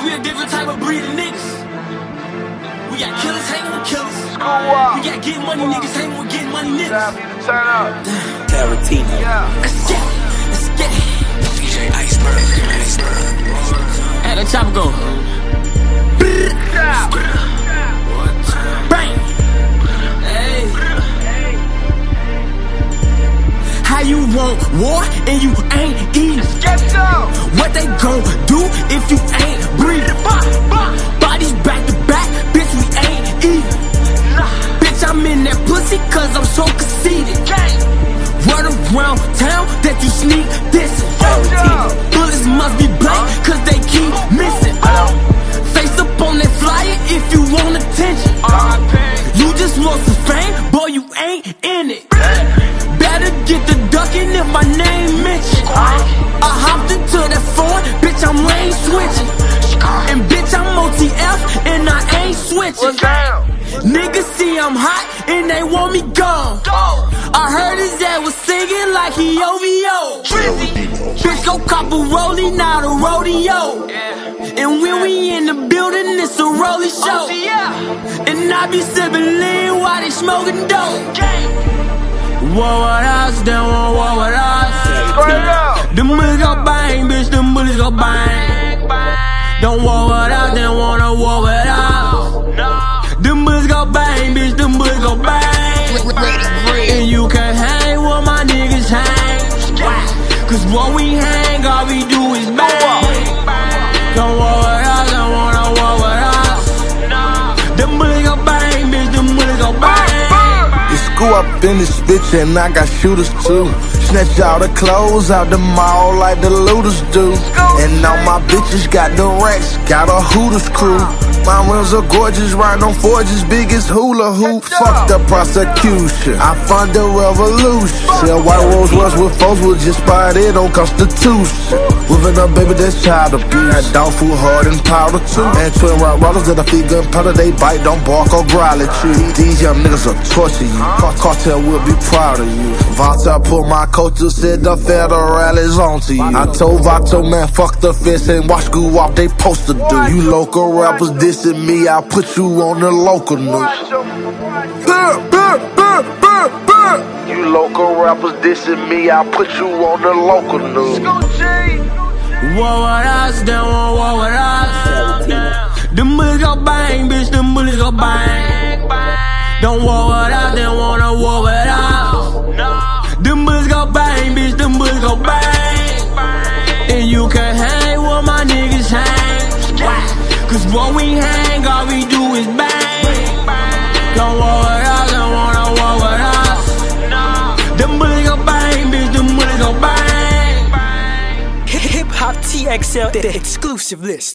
we a different type of breed of niggas. We got killers hanging with killers. We got get money niggas hanging with get money niggas. Turn up. Tarantino. Let's get it. Let's get it. DJ Iceberg. Hey, let chopper go. Bang. Hey. How you want war and you ain't eating? What they gon' do if you ain't breathing? Bodies back to back, bitch, we ain't eating. Bitch, I'm in that pussy cause I'm so conceited. Word around town that you sneak dissing. Bullets must be blank cause they keep missing. Face up on that flyer if you want attention. You just want some fame, boy, you ain't in it. Better get the ducking if my name mentioned. I hopped into that Ford, bitch, I'm lane switching. And bitch, I'm OTF and I ain't switching. Niggas see I'm hot and they want me gone. I heard his dad was singing like he OVO. Bitch, go cop a rollie, not a rodeo. And when we in the building, it's a rollie show. And I be sipping lean while they smoking dope. War with us, they won't war with us. Them bullets go bang, bitch, them bullets go bang. Don't war with us, they wanna war with us. Them bullets go bang, bitch, them bullets go bang. And you can't hang where my niggas hang. Cause when we hang, all we do is bang. Don't war with us, they wanna war with us. Them bullets go bang, bitch, them bullets go bang. Go up in this bitch and I got shooters too. Snatch all the clothes out the mall like the looters do. And all my bitches got the racks, got a Hooters crew. My rims are gorgeous, riding on forges, biggest hula hoop. Fuck the prosecution, I fund the revolution. Sell white Rolls Royce with folks with just buy it on Constitution. Moving up, baby, that's child abuse. That dog food hard and powder too. And twin rock rollers that I feed gunpowder, they bite, don't bark or growl at you. These young niggas will torture you. Cartel will be proud of you. Vato pulled my coat to said the federal is on to you. I told Vato, man, fuck the fence and watch go off they poster do. You local rappers dissing me, I'll put you on the local news. You local rappers dissing me, I'll put you on the local news. War with us, they won't war with us. Them bullets go bang, bitch, them bullets go bang. Don't war with us, they wanna war with us. Them bullets go bang, bitch, them bullets go bang. And you can't hang where my niggas hang. Cause when we hang, all we do is bang. Don't war with us, they wanna war with us. Them bullets go bang, bitch, them bullets go bang. Hip Hop TXL, the exclusive list.